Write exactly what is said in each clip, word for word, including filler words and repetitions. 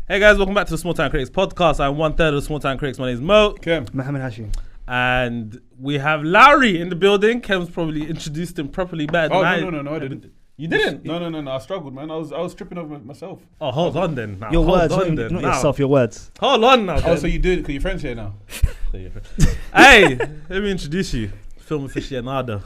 Hey guys, welcome back to the Small Time Critics podcast. I'm one third of the Small Time Critics. My name is Mo. Kem. Mohammed Hashim. And we have Lowry in the building. Kem's probably introduced him properly better Oh, than I. no, no, no, no, I didn't. You didn't? No, no, no, no. I struggled, man. I was, I was tripping over myself. Oh, hold on then. Now, Your hold words, on not, then. not Now. yourself, your words. Hold on now. Oh, then. so you do it because your friend's here now. Hey, let me introduce you. Film aficionado,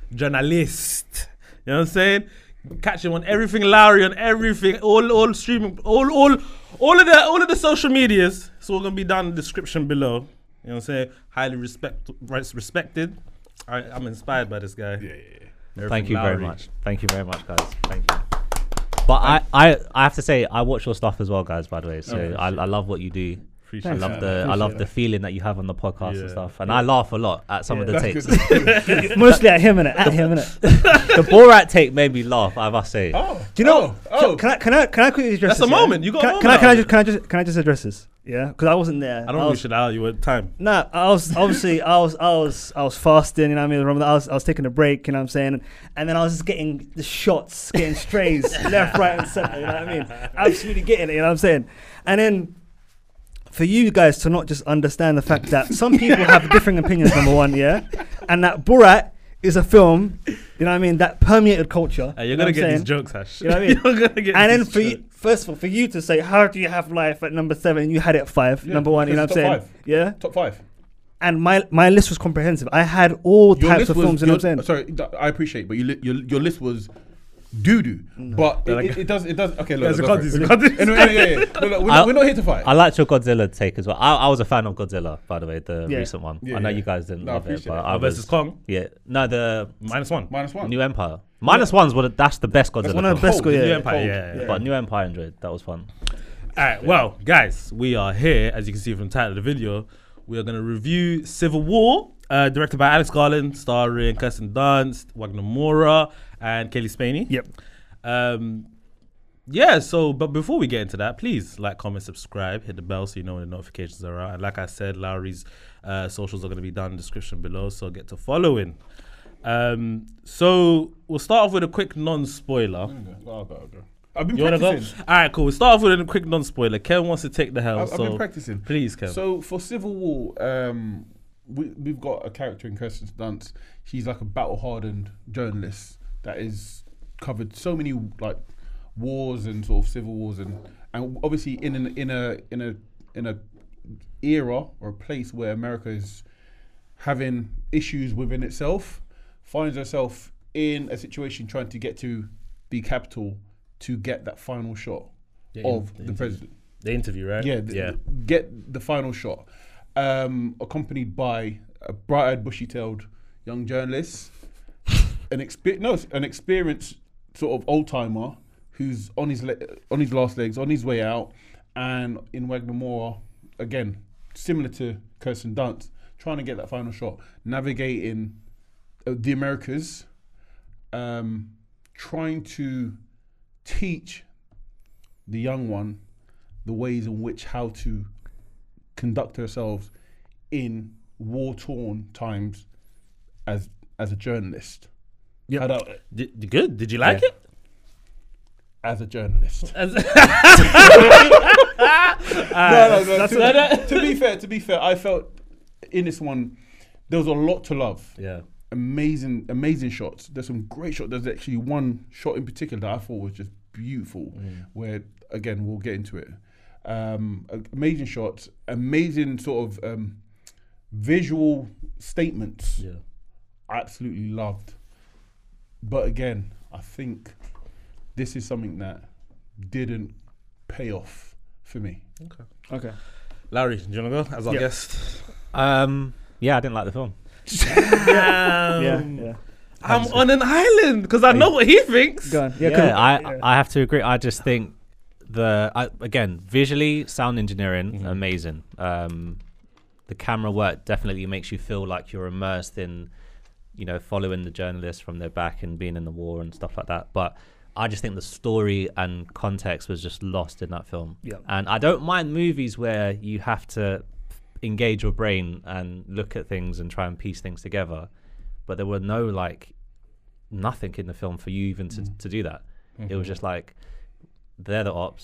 journalist. You know what I'm saying? Catch him on everything, Lowry on everything, all all streaming, all all all of the all of the social medias. It's all gonna be down in the description below. You know what I'm saying? Highly respect, respected. I, I'm inspired by this guy. Yeah, yeah, yeah. Everything Thank you Lowry. very much. Thank you very much, guys. Thank you. But I, I, I have to say, I watch your stuff as well, guys. By the way, so Oh, I, I love what you do. Appreciate I Thanks. love that. the, I Appreciate love the that. feeling that you have on the podcast Yeah. and stuff, and I laugh a lot at some Yeah. of the That's takes. good. Mostly at him, innit? At him, innit? The Borat take made me laugh. I must say. Oh, Do you know? Oh, oh. Can I can I can I quickly address That's this? a yeah? moment. You got a Can, I- can I moment can I out just of can I just can I just address this? Yeah, because I wasn't there. I don't I think we was, should allow you with time. Nah, I was obviously I was I was I was fasting. You know what I mean? Ramadan, I was I was taking a break. You know what I'm saying? And then I was just getting the shots, getting strays left, right, and center. You know what I mean? Absolutely getting it. You know what I'm saying? And then for you guys to not just understand the fact that some people have differing opinions. Number one, yeah, and that Borat is a film. You know what I mean? That permeated culture. Hey, you're you know gonna what I'm get saying? these jokes, Hash. You know what I mean? You're gonna get And then these for jokes. you, first of all, for you to say, how do you have life at number seven? You had it at five, Yeah, number one. You know what I'm because saying? it's top five. Yeah. Top five. And my my list was comprehensive. I had all Your types list of was, films. You know what I'm your- saying? Sorry, th- I appreciate, but you li- your your list was doo doo. But it, it, it does it does. Okay, look, Guys, look, you go can't for do it. this, you can't do Anyway, this. anyway, yeah, yeah. Look, look, we're, I- not, we're not here to fight. I liked your Godzilla take as well. I, I was a fan of Godzilla, by the way, the Yeah. recent one. Yeah, I know yeah. you guys didn't No, I love it, appreciate but it. I versus was. Kong Yeah, no, the minus one. Minus one. New Empire. Minus one's what that's the best Godzilla. That's one of the film. best. Cold, Yeah, New yeah. Empire, Cold. yeah, yeah. But New Empire enjoyed. That was fun. All right, well, guys, we are here, as you can see from the title of the video. We are going to review Civil War, uh, directed by Alex Garland, starring Kirsten Dunst, Wagner Moura, and Kaylee Spaney. Yep. Um, yeah, so, but before we get into that, please like, comment, subscribe, hit the bell so you know when the notifications are out. And like I said, Lowry's uh, socials are going to be down in the description below, so get to following. Um, so we'll start off with a quick non-spoiler. I'll go, I'll go. I've been You want to go? practicing. All right, cool. We'll start off with a quick non-spoiler. Ken wants to take the helm, I've, I've so been practicing. please, Ken. So for Civil War, um, we, we've got a character in Kirsten Dunst. She's like a battle-hardened journalist that is covered so many like wars and sort of civil wars, and and obviously in an, in a in a in a era or a place where America is having issues within itself, finds herself in a situation trying to get to the capital to get that final shot The of in- the the interview. president. The interview, right? Yeah, th- yeah. th- get the final shot, um, accompanied by a bright-eyed, bushy-tailed young journalist, an exper- no, an experienced sort of old-timer who's on his le- on his last legs, on his way out, and in Wagner Moura, again, similar to Kirsten Dunst, trying to get that final shot, navigating uh, the Americas, um, trying to teach the young one the ways in which how to conduct ourselves in war-torn times as as a journalist. Yep. How that- Did, good. Did you like Yeah. it? as a journalist. As- no, no, no. that's To, what- to be fair, to be fair, I felt in this one there was a lot to love. yeah. Amazing, amazing shots. There's some great shots. There's actually one shot in particular that I thought was just beautiful. Where again, we'll get into it. Um, amazing shots, amazing sort of um, visual statements. Yeah. Absolutely loved. But again, I think this is something that didn't pay off for me. Okay. Okay. Larry, do you want to go as our Yeah. guest? Um, yeah, I didn't like the film. Um, Yeah. Yeah. I'm on an island because I know what he thinks. Go on. Yeah, Yeah. 'cause- I yeah. I have to agree. I just think the I, again visually, sound engineering, Mhm. amazing. Um, the camera work definitely makes you feel like you're immersed in, you know, following the journalists from their back and being in the war and stuff like that. But I just think the story and context was just lost in that film. Yeah. And I don't mind movies where you have to engage your brain and look at things and try and piece things together. But there were no like nothing in the film for you even to, Mm. to do that. It was Mhm. just like they're the ops,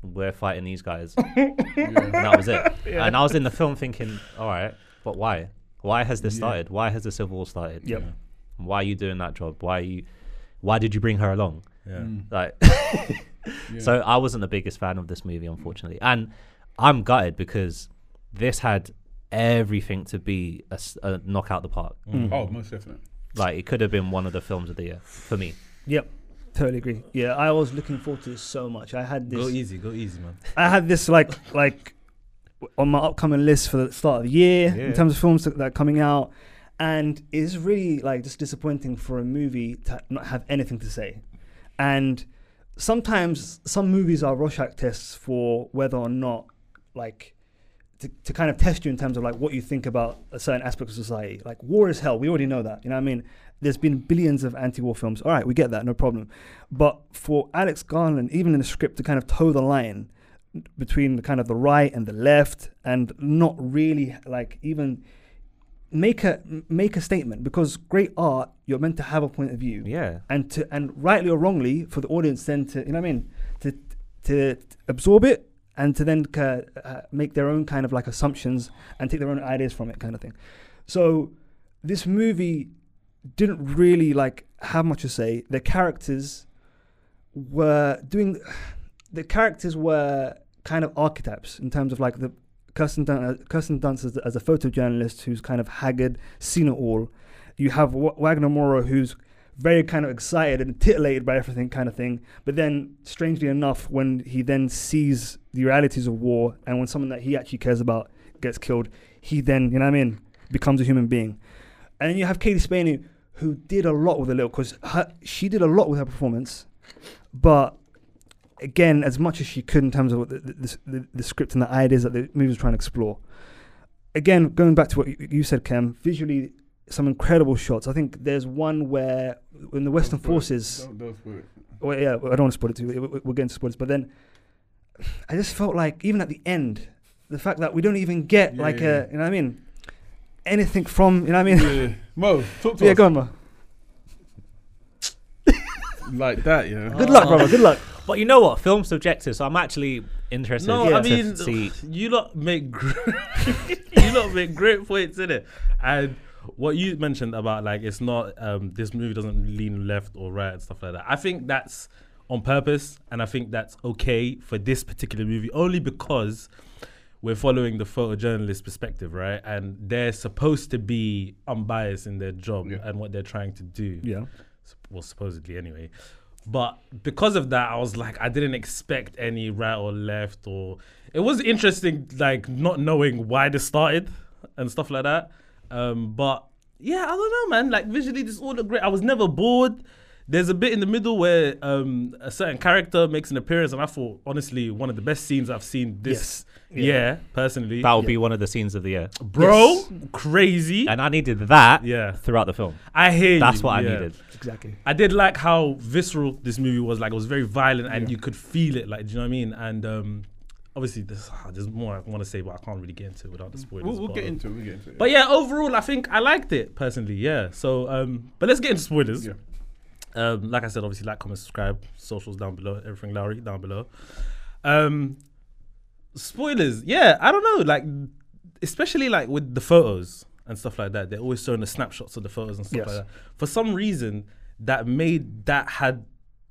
we're fighting these guys. And that was it. Yeah. And I was in the film thinking, all right, but why? Why has this Yeah. started? Why has the civil war started? Yep. Why are you doing that job? Why are you? Why did you bring her along? Yeah. Mm. Like, Yeah. so I wasn't the biggest fan of this movie, unfortunately, and I'm gutted because this had everything to be a, s- a knockout the park. Mm. Oh, most definitely. Like, it could have been one of the films of the year for me. Yep. Totally agree. Yeah, I was looking forward to this so much. I had Go this. easy, go easy, man. I had this like like on my upcoming list for the start of the year Yeah. in terms of films that, that are coming out, and it's really like just disappointing for a movie to not have anything to say. And sometimes some movies are Rorschach tests for whether or not like to, to kind of test you in terms of like what you think about a certain aspect of society. Like war is hell. We already know that. You know what I mean? There's been billions of anti-war films. All right, we get that, no problem. But for Alex Garland, even in the script, to kind of toe the line between the kind of the right and the left, and not really like even make a make a statement, because great art, you're meant to have a point of view, Yeah. and to and rightly or wrongly for the audience then to, you know what I mean, to to absorb it and to then uh, uh, make their own kind of like assumptions and take their own ideas from it, kind of thing. So this movie didn't really like have much to say. The characters were doing, the characters were kind of archetypes in terms of like the Kirsten Dunst, Kirsten Dunst as, as a photojournalist who's kind of haggard, seen it all. You have w- Wagner Moura, who's very kind of excited and titillated by everything, kind of thing. But then, strangely enough, when he then sees the realities of war and when someone that he actually cares about gets killed, he then, you know what I mean, becomes a human being. And then you have Katie Spaney, who did a lot with the little, because she did a lot with her performance, but again, as much as she could in terms of what the, the, the, the script and the ideas that the movie was trying to explore. Again, going back to what you, you said, Kem, visually, some incredible shots. I think there's one where in the Western Don't spoil it. Forces, Don't, don't spoil it. well, yeah, I don't want to spoil it too. we- we- We'll get into spoilers, but then I just felt like even at the end, the fact that we don't even get Yeah, like yeah, a, you know what I mean, anything from, you know what I mean. Yeah. Mo, talk to Yeah, us. go on, Mo. Like that, yeah. Good luck, brother. Good luck. But you know what? Film's subjective, so I'm actually interested No, Yeah. I to mean, see. you lot make gr- you lot make great points in it, and what you mentioned about like it's not um, this movie doesn't lean left or right and stuff like that. I think that's on purpose, and I think that's okay for this particular movie only because we're following the photojournalist perspective, right? And they're supposed to be unbiased in their job Yeah. and what they're trying to do. Yeah. Well, supposedly anyway. But because of that, I was like, I didn't expect any right or left, or it was interesting, like not knowing why this started and stuff like that. Um, but yeah, I don't know, man. Like visually, this all looked great. I was never bored. There's a bit in the middle where um, a certain character makes an appearance, and I thought, honestly, one of the best scenes I've seen this Yes. Yeah. year, personally. That will be one of the scenes of the year. Bro, Yes. crazy. And I needed that Yeah. throughout the film. I hear you. That's what I yeah. needed. Exactly. I did like how visceral this movie was. Like, it was very violent, and Yeah. you could feel it. Like, do you know what I mean? And um, obviously, there's, ah, there's more I want to say, but I can't really get into it without the spoilers. We'll, we'll but, get um, into it. We'll get into it. But yeah, overall, I think I liked it personally. Yeah. So, um, but let's get into spoilers. Yeah. Um, like I said, obviously, like, comment, subscribe, socials down below, everything Lowry down below. Um, spoilers, yeah, I don't know, like, especially like with the photos and stuff like that. They're always showing the snapshots of the photos and stuff Yes. like that. For some reason, that made that had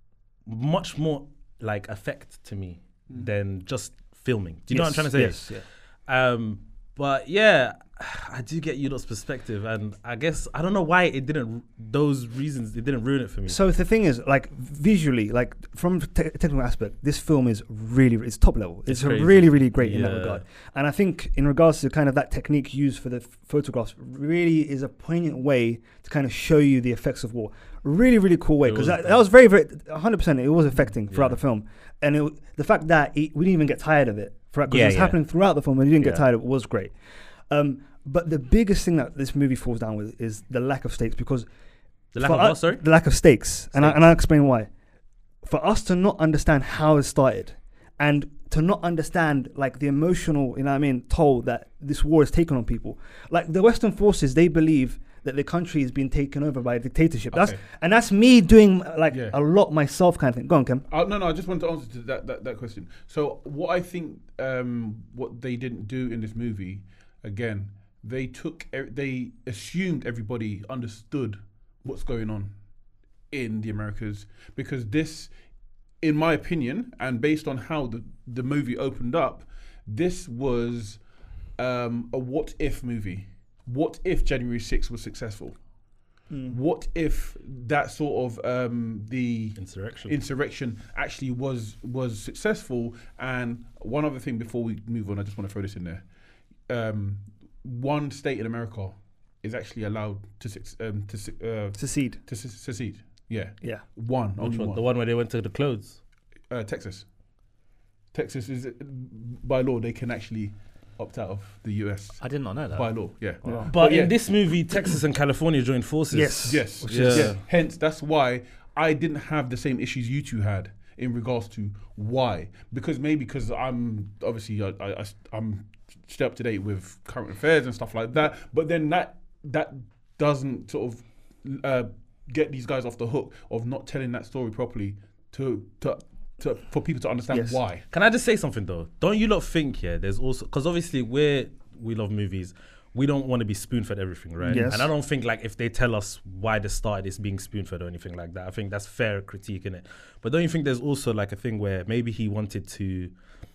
much more like effect to me than just filming. Do you know what I'm trying to say? Yes. Yeah. Um, but yeah, I do get you lot's perspective, and I guess I don't know why it didn't. Those reasons it didn't ruin it for me. So the thing is, like visually, like from a te- technical aspect, this film is really, it's top level. It's, It's a crazy. really, really great in that Yeah. regard. And I think in regards to kind of that technique used for the f- photographs, really is a poignant way to kind of show you the effects of war. Really, really cool way, It because was that, cool. that was very, very, one hundred percent. It was affecting throughout Yeah. the film, and it, the fact that it, we didn't even get tired of it, because Yeah, it was yeah. happening throughout the film, and you didn't get Yeah. tired of it, was great. Um, but the biggest thing that this movie falls down with is the lack of stakes, because the lack for of us- what? Sorry. the lack of stakes, and I, Stakes. and I'll explain why. For us to not understand how it started, and to not understand like the emotional, you know what I mean, toll that this war has taken on people. Like the Western forces, they believe that the country is being taken over by a dictatorship. That's Okay. and that's me doing uh, like Yeah. a lot myself kind of thing. Go on, Kim. Uh, no, no, I just wanted to answer to that, that, that question. So what I think, um, what they didn't do in this movie, again, they took, e- they assumed everybody understood what's going on in the Americas, because this, in my opinion, and based on how the, the movie opened up, this was um, a what if movie. What if January sixth was successful? What if that sort of um, the Insurrection. insurrection actually was was successful? And one other thing before we move on, I just want to throw this in there. Um, one state in America is actually allowed to suc- um, to su- uh, Secede. to se- secede. Yeah, Yeah. one, Which only one? one. The one where they went to the clothes. Uh, Texas. Texas is by law they can actually opt out of the U S I did not know that. by law. Yeah, But yeah. in this movie, Texas and California joined forces. Yes. Yes. Which is- yeah. Hence, that's why I didn't have the same issues you two had in regards to why. Because maybe because I'm obviously I, I, I'm stay up to date with current affairs and stuff like that. But then that that doesn't sort of uh, get these guys off the hook of not telling that story properly to to, to for people to understand Yes. why. Can I just say something though? Don't you lot think, yeah, there's also, because obviously we're, we love movies, we don't want to be spoon-fed everything, right? Yes. And I don't think like if they tell us why they started it's being spoon-fed or anything like that, I think that's fair critique in it. But don't you think there's also like a thing where maybe he wanted to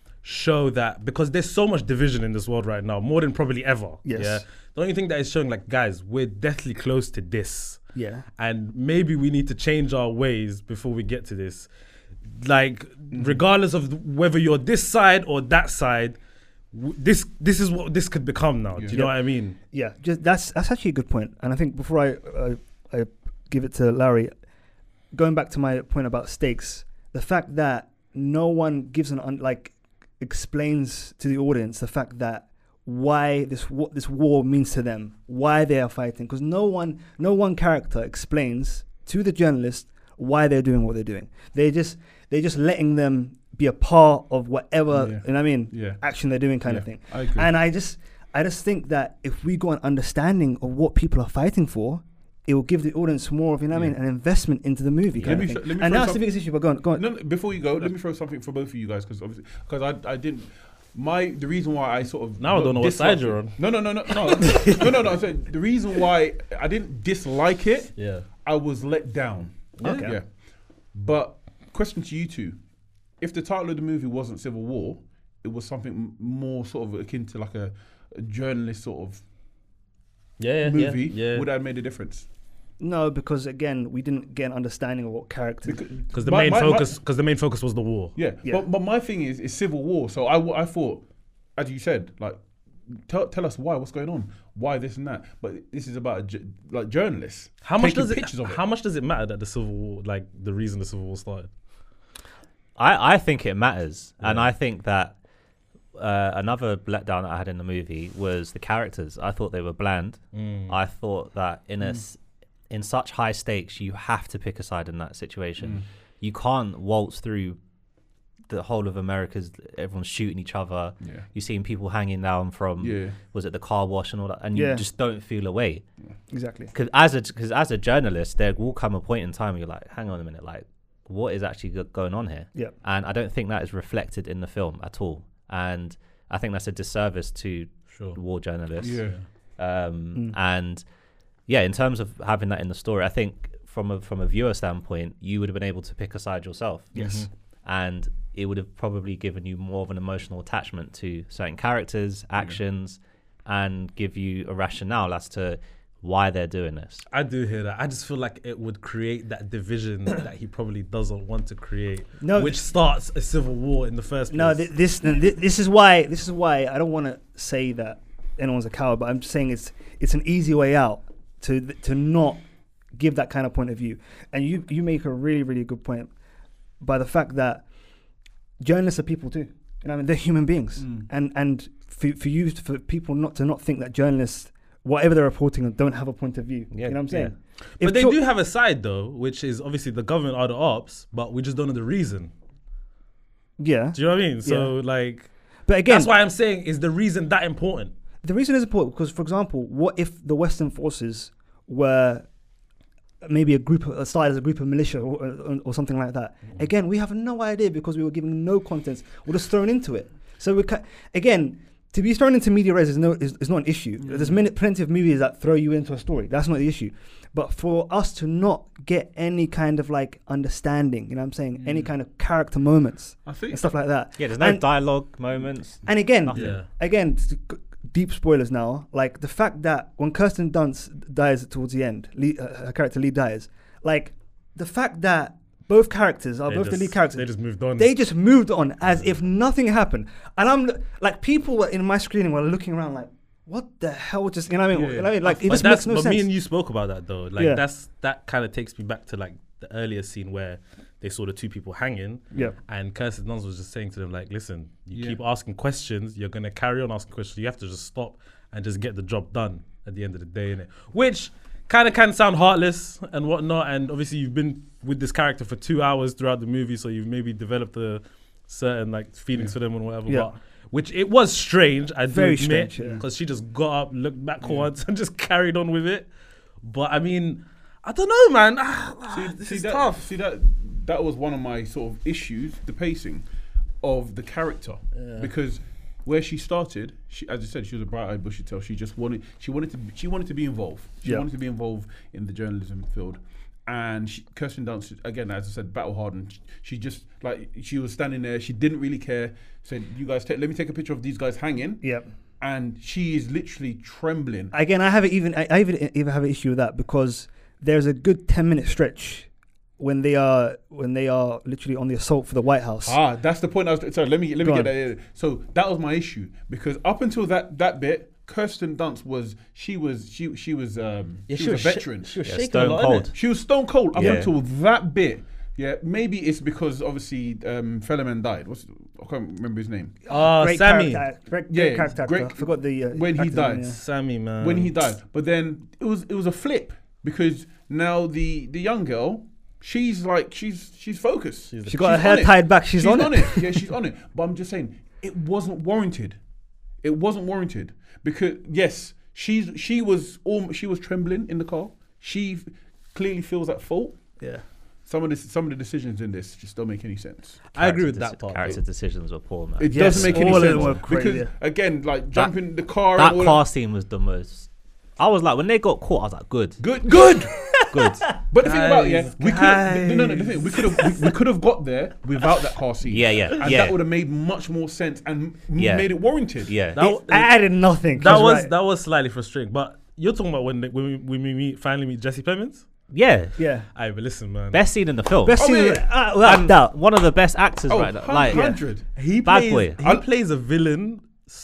show that, because there's so much division in this world right now, more than probably ever. Yes. Yeah. Don't you think that it's showing like, guys, we're deathly close to this. Yeah. And maybe we need to change our ways before we get to this. Like, regardless of th- whether you're this side or that side, w- this this is what this could become now. Do you Yeah. know what I mean? Yeah, just that's that's actually a good point. And I think before I uh, I give it to Larry, going back to my point about stakes, the fact that no one gives an un- like explains to the audience the fact that why this wa- this war means to them, why they are fighting, because no one no one character explains to the journalist why they're doing what they're doing. They just they're just letting them be a part of whatever Yeah. you know what I mean Yeah. action they're doing kind Yeah, of thing. I agree. And I just, I just think that if we got an understanding of what people are fighting for, it will give the audience more of, you know what I mean, Yeah. an investment into the movie. Let Kind me of sh- thing. let me And throw that's the some- biggest issue. But go on, go on. No, no, before you go, let me throw something for both of you guys, because obviously, because I, I didn't. My the reason why I sort of Now I don't know what side dislike you're it- on. No, no, no, no, no, no, no, no. I'm saying the reason why I didn't dislike it, Yeah. I was let down. Okay. Yeah. But question to you two: if the title of the movie wasn't Civil War, it was something m- more sort of akin to like a, a journalist sort of Yeah, yeah, movie, yeah. yeah. would that have made a difference? No, because again, we didn't get an understanding of what characters. Because the My- main my- my- focus, because the main focus was the war. Yeah, Yeah. But, but my thing is, is Civil War. So I, w- I thought, as you said, like, tell, tell us why, what's going on, why this and that. But this is about a, ju- like journalists. How much taking does it? pictures of it. How much does it matter that the Civil War, like the reason the Civil War started? I, I think it matters. And Yeah. I think that uh, another letdown that I had in the movie was the characters. I thought they were bland. Mm. I thought that in a s in such high stakes, you have to pick a side in that situation. Mm. You can't waltz through the whole of America's, everyone's shooting each other. Yeah. You're seeing people hanging down from, Yeah. was it the car wash and all that? And Yeah. you just don't feel away. Exactly. Because as a because as a journalist, there will come a point in time where you're like, hang on a minute, like what is actually go- going on here? Yeah. And I don't think that is reflected in the film at all. And I think that's a disservice to Sure. war journalists. Yeah. Um, Mm. And yeah, in terms of having that in the story, I think from a from a viewer standpoint, you would have been able to pick a side yourself. Yes. And it would have probably given you more of an emotional attachment to certain characters, actions, and give you a rationale as to why they're doing this. I do hear that. I just feel like it would create that division that he probably doesn't want to create, No, which starts a civil war in the first place. No, th- this th- this is why this is why I don't want to say that anyone's a coward, but I'm just saying it's it's an easy way out to th- to not give that kind of point of view. And you you make a really really good point by the fact that journalists are people too. You know, what I mean, they're human beings, Mm. and and for for you for people not to not think that journalists, whatever they're reporting on, don't have a point of view. Yeah, You know what I'm saying? But If they cho- do have a side though, which is obviously the government are the ops, but we just don't know the reason. Yeah, Do you know what I mean? So like, but again, that's why I'm saying, is the reason that important? the reason is important because, for example, what if the Western forces were maybe a group of, started as a group of militia or, or, or something like that. Mm. Again, we have no idea because we were given no context. We're just thrown into it. So we ca- again, to be thrown into media res is no is, is not an issue. Mm. There's many, plenty of movies that throw you into a story. That's not the issue. But for us to not get any kind of like understanding, you know what I'm saying, mm. any kind of character moments I think and stuff like that. Yeah, there's no and, dialogue moments. And again, Yeah. again, deep spoilers now. Like the fact that when Kirsten Dunst dies towards the end, Lee, uh, her character Lee dies. Like the fact that both characters are They both just- the lead characters. They just moved on. They just moved on as if nothing happened. And I'm like, people were in my screening were looking around like, what the hell just, you know what I mean? Yeah, You know what I mean? Like, it but just that's, makes no but sense. me and you spoke about that though. Like Yeah. that's that kind of takes me back to like the earlier scene where they saw the two people hanging. Yeah. And Kirsten Dunst was just saying to them like, listen, you Yeah. keep asking questions, you're gonna carry on asking questions. You have to just stop and just get the job done at the end of the day, innit? Which kind of can sound heartless and whatnot. And obviously you've been with this character for two hours throughout the movie, so you've maybe developed a certain like feelings Yeah. for them and whatever. Yeah. But which it was strange, I do Very admit, strange, yeah. because she just got up, looked back Yeah. once, and just carried on with it. But I mean, I don't know, man. Ah, ah, See, this see is that, tough. See that that was one of my sort of issues, the pacing of the character, Yeah. because where she started, she, as I said, she was a bright-eyed, bushy-tailed. She just wanted, she wanted to, she wanted to be involved. She Yeah. wanted to be involved in the journalism field. And she, Kirsten Dunst, again, as I said, battle hardened. She, she just like she was standing there. She didn't really care. Said, "You guys, take, let me take a picture of these guys hanging." Yeah. And she is literally trembling. Again, I have it even, I, I even, even have an issue with that because there's a good ten minute stretch when they are, when they are literally on the assault for the White House. Ah, that's the point. I was sorry. Let me let me Go get on. that. In. So that was my issue because up until that that bit, Kirsten Dunst was she was she she was um Yeah, she, was a sh- veteran. she was Yeah, shaking stone a lot, cold. innit? She was stone cold up Yeah. until that bit. Yeah, maybe it's because obviously um, Fellowman died. What's I can't remember his name. Ah, Great Sammy. character, great, Yeah, great character actor. great- I forgot the uh, when he actor's died. name, yeah. Sammy, man. When he died, but then it was it was a flip because now the the young girl, she's like she's she's focused. She's the- She got her She's hair on it. tied back. She's, She's on, on it. it. Yeah, she's on it. But I'm just saying, it wasn't warranted. It wasn't warranted because yes, she's she was all she was trembling in the car. She f- clearly feels at fault. Yeah. Some of the some of the decisions in this just don't make any sense. I agree with Character that part. Character decisions were poor, man. It Yes, doesn't make any all of sense them were crazy. because again, like jumping the car. That and all car scene was the most. I was like, when they got caught, I was like, good, Good, good. good. But the thing about it, yeah, Guys, we could no, no, no. The thing we could have we, we could have got there without that car scene. Yeah, yeah, and yeah. that would have made much more sense and m- Yeah. made it warranted. Yeah. That, It added nothing. that That's was right. that was slightly frustrating. But you're talking about when they, when, we, when we meet, finally meet Jesse Plemons? Yeah. Yeah. Aye, but listen, man. Best scene in the film. Best Oh, scene, yeah. uh, without And doubt. one of the best actors Oh, right now. Like, one hundred. He Bad plays, boy. He I'll- plays a villain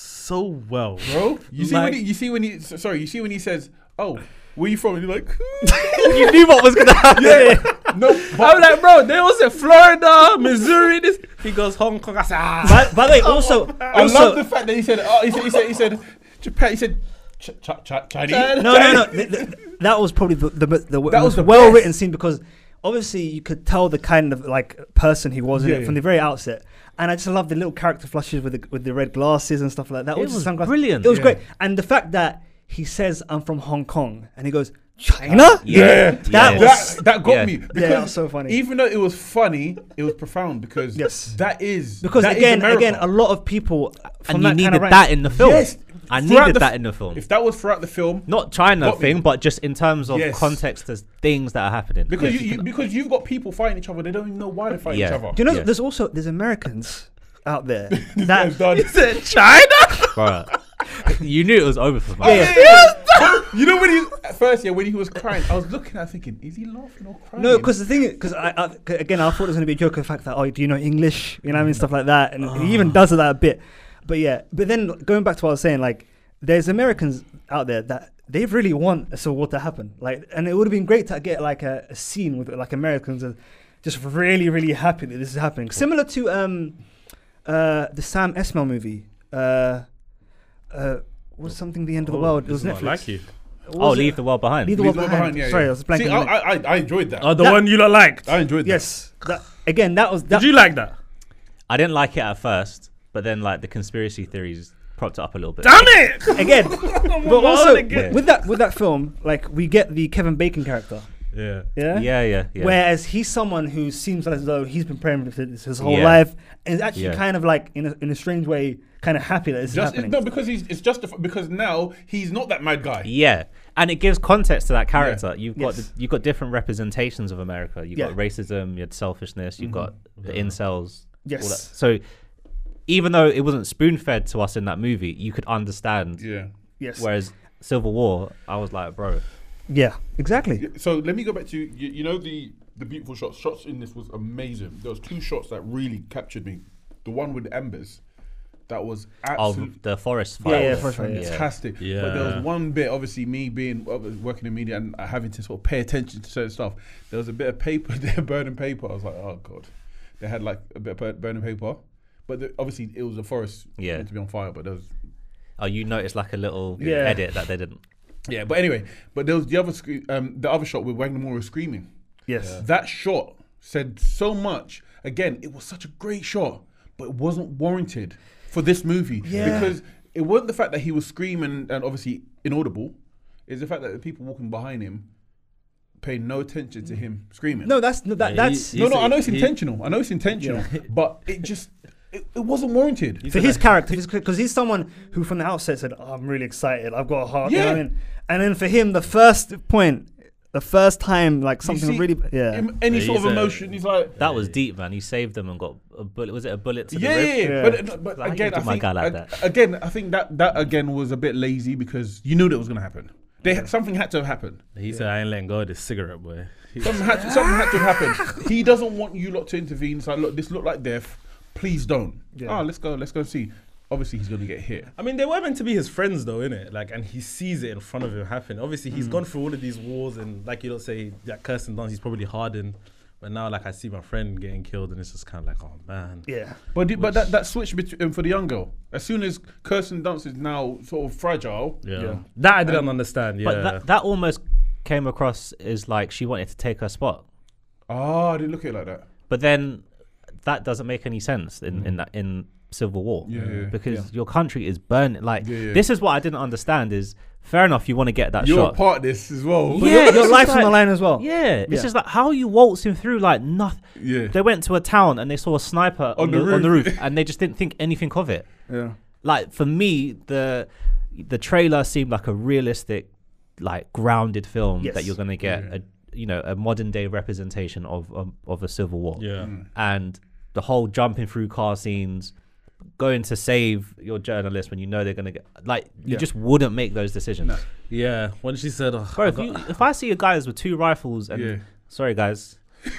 so well, Bro, you see Like- when he, you see when he so- sorry, you see when he says, "Oh, where you from?" And you're like, you knew what was gonna happen. "Yeah, no." I'm But, like, bro, they all say Florida, Missouri. This he goes Hong Kong. I say, ah. By, by the way, also, I also love the fact that he said, "Oh, he said, he said, he said, Japan." He said, Ch- ch- ch- "Chinese." no, no, no. th- th- that was probably the the, the, the was most the well best. written scene because obviously you could tell the kind of like person he was in Yeah, it yeah. from the very outset. And I just love the little character flushes with the with the red glasses and stuff like that. It All just was sunglasses. brilliant. It was Yeah. great. And the fact that he says I'm from Hong Kong and he goes China. Yeah, that Yeah. was that that got Yeah. me yeah, because that was so funny. even though it was funny, it was profound because Yes. that is Because that is again, America. again, a lot of people from And you that needed kind of rank- that in the film. Yes, I throughout needed the that f- in the film. If that was throughout the film, Not China Got me. thing, but just in terms of Yes. context as things that are happening. because Yes, you, you because you've got people fighting each other, they don't even know why they're fighting Yeah. each other. Do you know? Yeah. There's also there's Americans out there That's that done. He said China. Bro, you knew it was over for me. Oh, yeah, yeah. You know when he at first, yeah, when he was crying, I was looking at it thinking, is he laughing or crying? no, because the thing, because I, I c- again, I thought it was gonna be a joke of the fact that oh, do you know English? You know what I mean, stuff like that, and he even does that a bit. But yeah, but then going back to what I was saying, like there's Americans out there that they really want a civil war to happen, like, and it would have been great to get like a, a scene with like Americans and just really, really happy that this is happening, similar to um, uh, the Sam Esmail movie. Uh, uh, was something the end of the world? It was Not Netflix. like you. What Oh, was it? leave the world behind. Leave the Leave world the behind. yeah, Sorry, yeah. I was blanking. See, on I, it. I, I enjoyed that. Oh, the That- one you lot liked. I enjoyed that. Yes, that, again, that was that. Did you like that? I didn't like it at first, but then like the conspiracy theories propped it up a little bit. Damn it! Again, but also again. with that with that film, like we get the Kevin Bacon character. Yeah. Yeah. Yeah, yeah, yeah. Whereas he's someone who seems as though he's been preparing for this his whole Yeah. life, and is actually Yeah. kind of like in a, in a strange way, kind of happy that this Just, is happening. no, because he's it's justified because now he's not that mad guy. Yeah, and it gives context to that character. You've got Yes. the, you've got different representations of America. You've Yeah. got racism, you had selfishness, you've got the incels. Yes. all that. So even though it wasn't spoon fed to us in that movie, you could understand. Yeah. Yes. Whereas Civil War, I was like, bro, Yeah. Exactly. So let me go back to you, you know the the beautiful shots. Shots in this was amazing. There was two shots that really captured me. The one with the embers, that was absolutely of the forest Yeah, fire. yeah, was forest fire, yeah. fantastic. Yeah. But there was Yeah. one bit, obviously me being uh, working in media and having to sort of pay attention to certain stuff. There was a bit of paper there, burning paper. I was like, oh god. They had like a bit of bur- burning paper, but the, obviously it was a forest Yeah. meant to be on fire. But there was Oh, you noticed like a little Yeah. edit that they didn't. yeah. But anyway, but there was the other scre- um, the other shot with Wagner Moore screaming. Yes. That shot said so much. Again, it was such a great shot, but it wasn't warranted for this movie Yeah. because it wasn't the fact that he was screaming and obviously inaudible. It's the fact that the people walking behind him paying no attention to him screaming. No, that's no, that, Yeah, he- that's he- no, no. said- I know it's he- intentional. I know it's intentional, but it just it, it wasn't warranted. for his character, because he's someone who from the outset said, oh, "I'm really excited. I've got a heart." You know what I Yeah. mean? And then for him, the first point, the first time, like You something see really, yeah, him- any Yeah, sort of he's a- emotion, he's like. That was deep, man. He saved them and got a bullet. Was it a bullet to Yeah, the yeah, rib? yeah. Yeah. But, but Like, how again, you I do my think guy like ag- that? again, I think that that again was a bit lazy because you knew that was going to happen. They had, something had to have happened. He said, I ain't letting go of this cigarette, boy. He- Something had to, something had to have happened. He doesn't want you lot to intervene. So look, this looked like death. Please don't. Yeah. Oh, let's go. Let's go and see. Obviously, he's going to get hit. I mean, they were meant to be his friends, though, innit? Like, and he sees it in front of him happen. Obviously, he's gone through all of these wars, and like you don't say, that Kirsten Dunst, he's probably hardened. But now, like, I see my friend getting killed, and it's just kind of like, oh man. yeah. But the- but that, that switch between um, for the young girl. As soon as Kirsten Dunst is now sort of fragile. Yeah. Yeah. That I didn't understand. Yeah. But that, that almost came across as like she wanted to take her spot. Oh, I didn't look at it like that. But then that doesn't make any sense in, in that in Civil War. Yeah, yeah. Because Yeah. your country is burning. Like Yeah, yeah. this is what I didn't understand is fair enough you want to get that You're shot. a part of this as well. But Yeah, your, it's your just life's on like- the line as well. Yeah, it's Yeah. just like how are you waltzing through like nothing. Yeah. They went to a town and they saw a sniper on, On the the, on the roof. roof and they just didn't think anything of it. Yeah. Like for me, the the trailer seemed like a realistic, like grounded film Yes. that you're gonna get Yeah. a you know a modern day representation of of, of a civil war. yeah. And the whole jumping through car scenes, going to save your journalist when you know they're gonna get like you Yeah. just wouldn't make those decisions. No. Yeah. When she said, oh, Bro, I if, got- you, if I see you guys with two rifles and Yeah. sorry guys,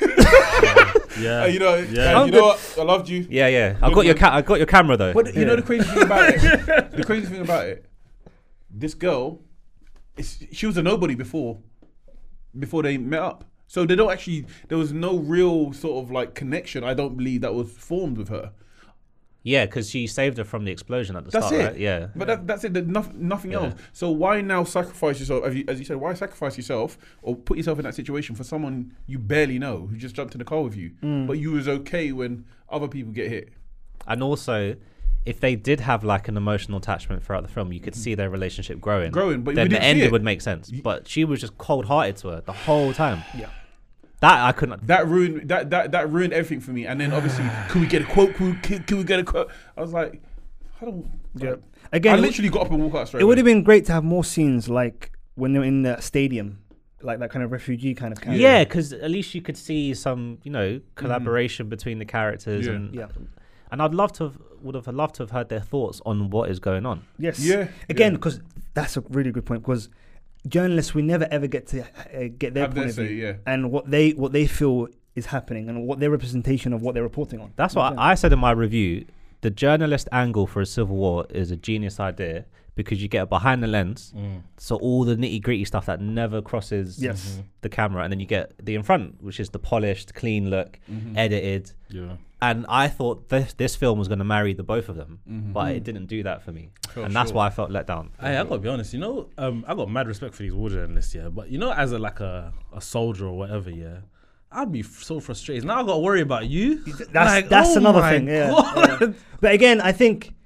yeah. Uh, you know, Yeah. uh, you know what? I loved you. yeah, yeah, I Good got your man. ca- I got your camera though. But you know Yeah. the crazy thing about it. The crazy thing about it. This girl, it's, she was a nobody before, before they met up. So they don't actually. There was no real sort of like connection. I don't believe that was formed with her. Yeah, because she saved her from the explosion at the That's start, it. right? Yeah. But that, that's it. There's nothing, nothing Yeah. else. So why now sacrifice yourself? As you, as you said, why sacrifice yourself or put yourself in that situation for someone you barely know who just jumped in the car with you, Mm. but you was okay when other people get hit? And also, if they did have like an emotional attachment throughout the film, you could see their relationship growing. Growing, but we then the didn't see end it. would make sense. But she was just cold hearted to her the whole time. Yeah. That I couldn't. That ruined that that that ruined everything for me. And then obviously, can we get a quote? Can we, can, can we get a quote? I was like, I don't. Yeah. like- Again, I it w- literally got up and walked out straight. it would away. have been great to have more scenes like when they're in the stadium, like that kind of refugee kind of camp. Yeah, because at least you could see some, you know, collaboration between the characters, Yeah. and Yeah. and I'd love to have, would have loved to have heard their thoughts on what is going on. Yes. Yeah, Again, yeah. because that's a really good point. Because journalists, we never ever get to uh, get their Have point their of say, view yeah. and what they what they feel is happening and what their representation of what they're reporting on. That's You know what I, I said in my review. The journalist angle for a civil war is a genius idea because you get behind the lens, Mm. so all the nitty gritty stuff that never crosses Yes. the camera, and then you get the in front, which is the polished, clean look, Mm-hmm. edited. Yeah. And I thought this this film was going to marry the both of them, Mm-hmm. but it didn't do that for me, For and that's sure. why I felt let down. Hey, I gotta be honest, you know, um, I got mad respect for these war journalists, yeah. But you know, as a like a, a soldier or whatever, yeah, I'd be f- so frustrated. Now I gotta worry about you. That's Like, that's oh another my thing. Yeah, God. yeah. But again, I think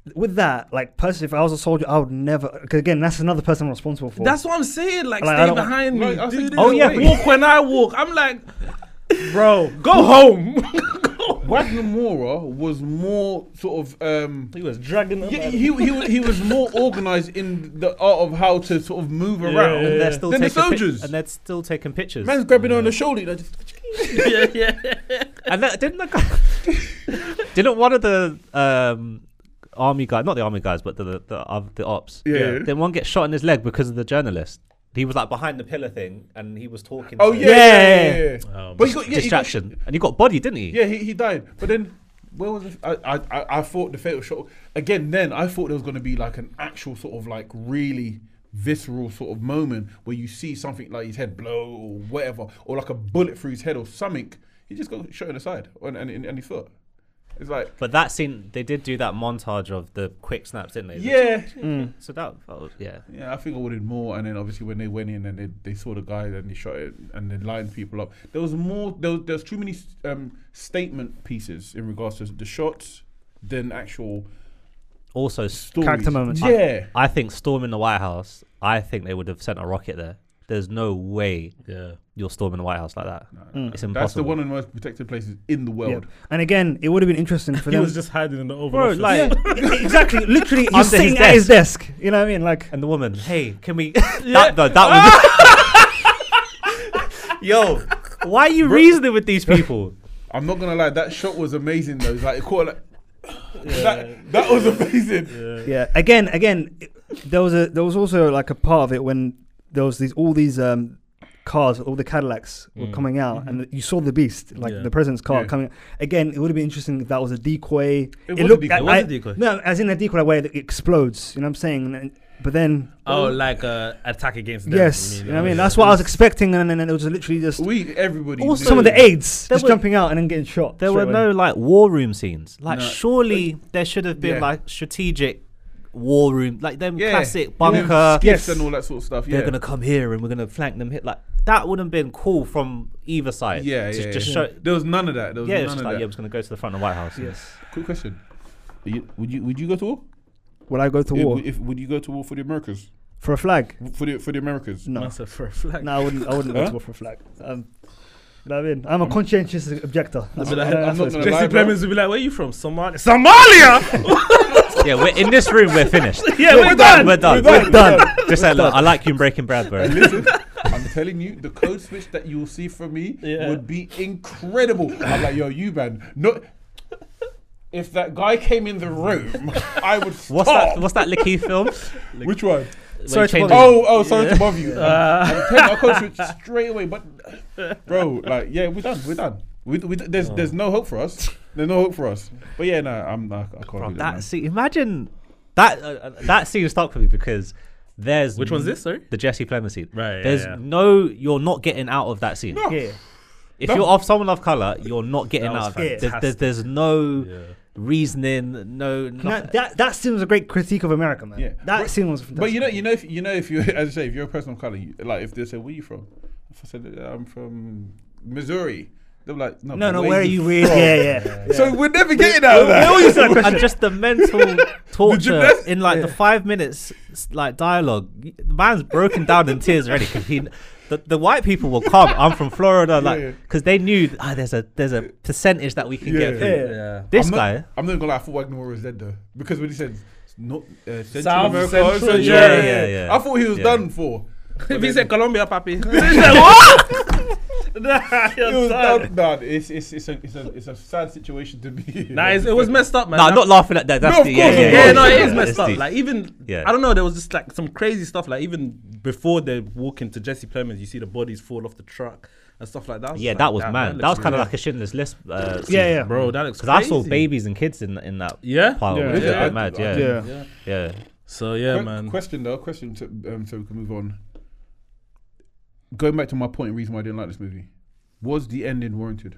with that, like personally, if I was a soldier, I would never. Because again, that's another person I'm responsible for. That's what I'm saying. Like, Like, I stay don't- behind me. Like, I Do think- this. Oh, yeah, walk when I walk. I'm like, bro, go home. Wagner Moura was more sort of. Um, He was dragging them. yeah, he, he, was- he was more organised in the art of how to sort of move around. yeah, And they're still Then the taking pic- soldiers. and they're still taking pictures. Man's grabbing her on the shoulder. You know, just, yeah, yeah. And that, didn't the guy, didn't one of the um, army guys, not the army guys, but the the, the, uh, the ops, Yeah. didn't one get shot in his leg because of the journalist? He was like behind the pillar thing, and he was talking. oh to yeah, yeah, yeah. yeah, yeah. Um, But he got, yeah, he got, distraction, and he got bodied, didn't he? yeah, he, he died. But then, where was it? I, I, I- I thought the fatal shot again. Then I thought there was going to be like an actual sort of like really visceral sort of moment where you see something like his head blow or whatever, or like a bullet through his head or something. He just got shot in the side and and, and, and his foot. It's like, But that scene, they did do that montage of the quick snaps, didn't they? yeah, So that, that was, yeah. yeah. I think I wanted more. And then obviously when they went in and they, they saw the guy and they shot it and they lined people up. There was more. There was, there was too many um, statement pieces in regards to the shots than actual Also, stories. Character moments. Yeah. I think storming the White House, I think they would have sent a rocket there. There's no way yeah. you're storming the White House like that. Mm. It's That's the impossible. one of the most protected places in the Yeah. world. And again, it would have been interesting for He them. was just hiding in the Oval Bro, Office. like, exactly, literally, he's Under his sitting at his desk. You know what I mean? Like, and the woman, hey, can we? that, no, that was. Yo, why are you reasoning with these people? I'm not gonna lie, that shot was amazing though. It's like it caught like that. That was amazing. yeah. Again, again, it- there was a there was also like a part of it when there was these all these um cars, all the Cadillacs were Mm. coming out, and you saw the beast, like Yeah. the president's car Yeah. coming. Again, it would have been interesting if that was a decoy. It was a decoy. It was a decoy. No, as in a decoy where it explodes. You know what I'm saying? And then- but then, Oh, like uh, attack against them. yes, you, know what I mean. Oh, That's yeah. what I was expecting, and then it was literally just We everybody. Also, knew. some of the aides There just were- jumping out and then getting shot. There were straight no away. like war room scenes. Like, No. surely there should have been Yeah. like strategic war room, like them Yeah. classic Yeah. bunker. skiffs Yes. and all that sort of stuff. They're Yeah. gonna come here and we're gonna flank them. Hit like that would have been cool from either side. Yeah, just, yeah, just yeah. show. There was none of that. There was Yeah, none it's just of like that. yeah, I was gonna go to the front of the White House. Yes. Quick question: Are you, Would you would you go to war? Would I go to If- war If, would you go to war for the Americas? for a flag? For the for the Americas? No, That's a for a flag. no, I wouldn't. I wouldn't go Huh? to war for a flag. Um, you know what I mean? I'm a conscientious objector. That's, I'd be like- that's I'm what not it's gonna called. lie, Jesse bro. Plemons would be like, "Where you from? Somalia? Somalia? Yeah, we're in this room. We're finished. yeah, we're done. We're done. We're We're done. done. Just like, look, I like you in Breaking Bad, bro. And listen, I'm telling you, the code switch that you will see from me Yeah. would be incredible. I'm like, yo, you man, not. If that guy came in the room, I would stop. What's that? What's that Licky film? Which one? Where Sorry he to changes- bother Oh, oh, sorry to bother you. Uh, I'm telling you, I'll code switch straight away. But, bro, like, yeah, we're done. We're done. We, we, there's, there's no hope for us. There's no hope for us. But yeah, no, I'm, I, I can't Bro, do that. that man. scene, imagine that uh, uh, that scene stuck for me because there's Which one's this? Sorry. the Jesse Plemons scene. Right, yeah, There's yeah. no, you're not getting out of that scene. No. Yeah. If No. you're of someone of color, you're not getting That out was of it. There's, there's, fantastic. there's no Yeah. reasoning, no. No, nothing. that that scene was a great critique of America, man. Yeah. That But- scene was fantastic. But you know, you know, if you know, if you, as I say, if you're a person of color, you, like if they say, "Where you from?" If I said, "I'm from Missouri," they're like, "No, no, but no, where are you from?" really? Yeah, yeah. yeah. So we're never getting out of that. always that question. And just the mental torture gymnast- in like the five minutes s- like dialogue. y- The man's broken down in tears already because he. The, the white people will come. I'm from Florida, like yeah. because they knew ah, there's a there's a percentage that we can Yeah, get yeah. through. Yeah. This I'm guy, Not, I'm not gonna lie. I thought Wagner was dead though, because when he said not uh, Central South, America, Central, so- yeah, yeah, yeah. I thought he was Yeah. done for. If he said Colombia, papi. He's like, what? Nah, He you're was done. done. Nah, it's it's it's a it's a it's a sad situation to be. in. Nah, it's- it was messed up, man. no, I- I'm not laughing at that. That's No, of the, course, yeah, of yeah, course. Yeah, no, it is yeah, messed it's up. the- Like even, Yeah. I don't know. There was just like some crazy stuff. Like even before they walk into Jesse Plemons, you see the bodies fall off the truck and stuff like that. I yeah, like, that was damn, mad. That was looks kind of real. like a Schindler's List. Uh, Yeah, yeah. bro. That looks Because I saw crazy. babies and kids in in that Yeah, pile. Yeah. which is Yeah. a bit mad. Yeah, Yeah. yeah. yeah. So yeah, Que- man. Question though, question to um, so we can move on. Going back to my point, reason why I didn't like this movie, was the ending warranted?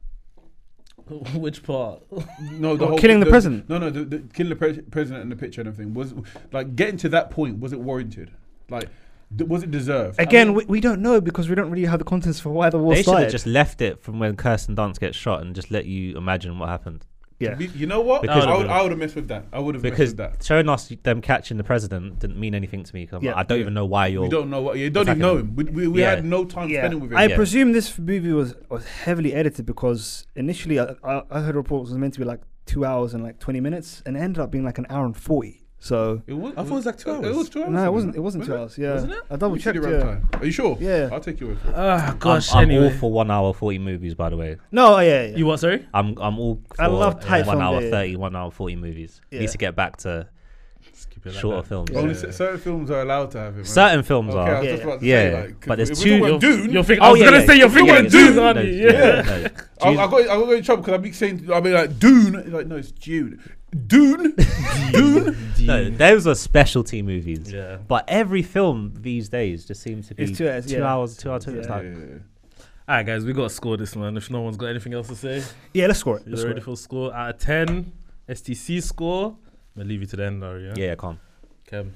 Which part? No, the What, whole killing the president? No, no, the, the killing the pre- president and the picture and everything was like getting to that point. Was it warranted? Like, d- was it deserved? Again, I mean, we, we don't know because we don't really have the contents for why the war They should have started. just left it from when Kirsten Dunst gets shot and just let you imagine what happened. Yeah. Be- You know what? Because- I would, I would have messed with that. I would have messed Because with that. showing us them catching the president didn't mean anything to me. 'Cause I'm Yeah. like, I don't Yeah. even know why you're. We don't know what. You don't even attacking know him. him. We, we, we Yeah. had no time Yeah. spending with him. I Yeah. presume this movie was, was heavily edited because initially I, I, I heard reports it was meant to be like two hours and like twenty minutes, and it ended up being like an hour and forty. So It was, I thought it was like two It hours. was two hours. no, it wasn't. It wasn't Was two it? hours. Yeah, Wasn't it? I double We checked checked. the Yeah. time. Are you sure? Yeah. I'll take your word for it. Ah, gosh. I'm, I'm anyway, all for one hour forty movies, by the way. No, yeah, yeah. you what? Sorry. I'm I'm all for I love tight one film, hour yeah. thirty, one hour forty movies. Yeah. Needs to get back to Just keep it like shorter that. films. Yeah. Only c- certain films are allowed to have it. Man. Certain films Okay, I are. was Yeah. just about to Yeah, say, yeah. like, 'cause But there's if two- we're talking about You're, Dune. you're thinking, Oh, I was yeah, gonna yeah. say you're thinking Yeah, about yeah. Dune, No, aren't no, you? yeah, Yeah. no. I, I Dune- got I got in trouble because I be saying I mean like Dune. It's like no, it's Dune. Dune. Dune. No, those are specialty movies. Yeah. But every film these days just seems to be It's two hours, two yeah. hours, two hours, two hours. Yeah. Like, All right, guys, we got to score this, man. If no one's got anything else to say, Yeah, let's score it. you Let's ready score it. for a score out of ten? S T C score. I'm gonna leave you to the end, Larry. Yeah. yeah, yeah, calm. Kev.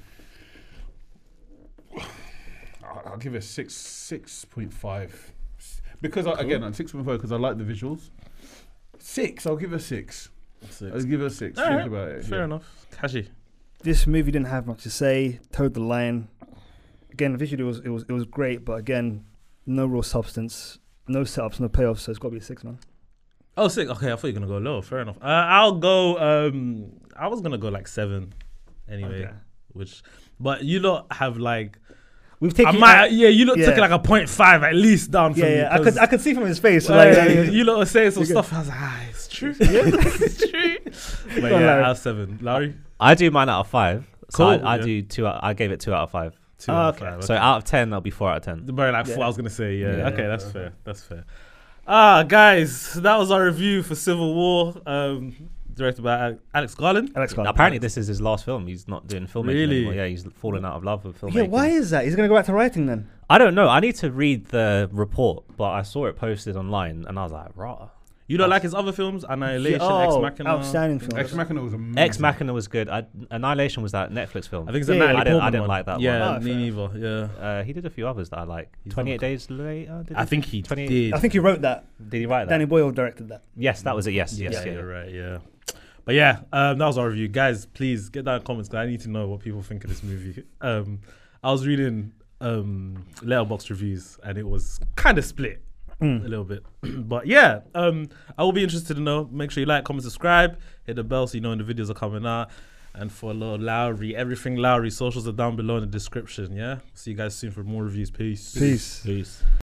I'll, I'll give it a six six point five because I, again I'm six point five because I like the visuals. Six. I'll give it a six. Six. I'll give it a six. All Think right, about it. Fair yeah. enough. Kashi. This movie didn't have much to say. Towed the line. Again, visually it was it was it was great, but again, no real substance, no setups, no payoffs. So it's got to be a six, man. Oh, six. Okay, I thought you were gonna go low. Fair enough. Uh, I'll go. Um, I was gonna go like seven, anyway. Okay. Which, but you lot have like. We've I taken. might. Yeah, you lot took yeah. it like a point five at least down from yeah, me. yeah. I 'cause, could I could see from his face. like, Like, you lot were saying some You go- stuff. I was like, ah, it's true. it's true. But Go on, yeah, Larry. I have seven. Larry. I do mine out of five. So Cool, I, I yeah. do two. Out, I gave it two out of five. Two Oh, out of okay. five. So out of ten, that'll be four out of ten. Very like four. Yeah. I was gonna say yeah. Yeah. Okay, that's fair. That's fair. Ah, guys, that was our review for Civil War, um, directed by Al- Alex Garland. Alex Garland. Apparently, this is his last film. He's not doing filmmaking Really? anymore. Yeah, he's fallen out of love with filmmaking. Yeah, why is that? He's gonna go back to writing then. I don't know. I need to read the report, but I saw it posted online, and I was like, "Rah." You don't like his other films, Annihilation, oh, Ex Machina. outstanding film. Ex Machina was amazing. Ex Machina was good. I, Annihilation was that Netflix film. I think it's Yeah, a yeah, Natalie I didn't- I Portman didn't one. like that Yeah, one. Oh, me fair. neither. Yeah, Uh, he did a few others that I like. He's twenty-eight done- Days Later. Did I he? think he twenty did. I think he wrote that. Did he write that? Danny Boyle directed that. Yes, that was it. Yes, yes, yeah, yeah. you're right. Yeah, but yeah, um, that was our review, guys. Please get down in the comments because I need to know what people think of this movie. Um, I was reading um, Letterboxd reviews and it was kind of split. Mm. A little bit, but yeah, um, I will be interested to know. Make sure you like, comment, subscribe, hit the bell so you know when the videos are coming out. And for Lord Lowry, everything Lowry, socials are down below in the description. Yeah, see you guys soon for more reviews. Peace. Peace. Peace.